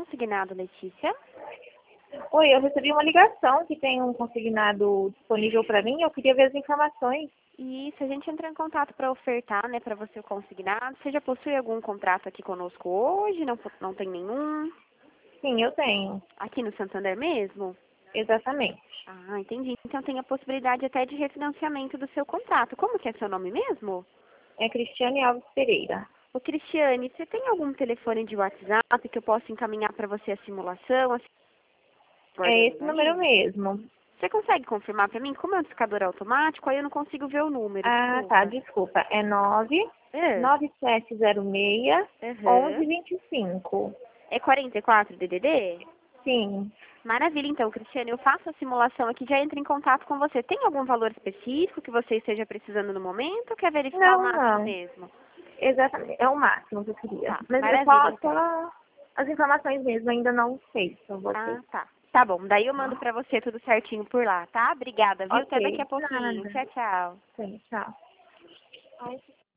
consignado, Letícia? Oi, eu recebi uma ligação que tem um consignado disponível para mim. Eu queria ver as informações. E se a gente entrar em contato para ofertar, né, para você o consignado, você já possui algum contrato aqui conosco hoje? Não tem nenhum? Sim, eu tenho. Aqui no Santander mesmo? Exatamente. Ah, entendi. Então tem a possibilidade até de refinanciamento do seu contrato. Como que é seu nome mesmo? É Cristiane Alves Pereira. Ô, Cristiane, você tem algum telefone de WhatsApp que eu possa encaminhar para você a simulação, assim, É guardando esse na número linha? mesmo. Você consegue confirmar para mim? Como é um discador automático, aí eu não consigo ver o número, Ah, tá. desculpa. Desculpa. É 9 É. 9706 Aham. 1125. É 44 DDD? Sim. Maravilha, então, Cristiane, eu faço a simulação aqui, já entro em contato com você. Tem algum valor específico que você esteja precisando no momento ou quer verificar o Não, máximo não. mesmo? Exatamente. É o máximo que eu queria. Tá, Mas eu maravilha, então. só as informações mesmo ainda não sei se eu vou ter. Ah, tá. Tá bom, daí eu mando pra você tudo certinho por lá, tá? Obrigada, viu? Até daqui a Ok. pouquinho. Nada. Tchau, tchau. Sim, tchau.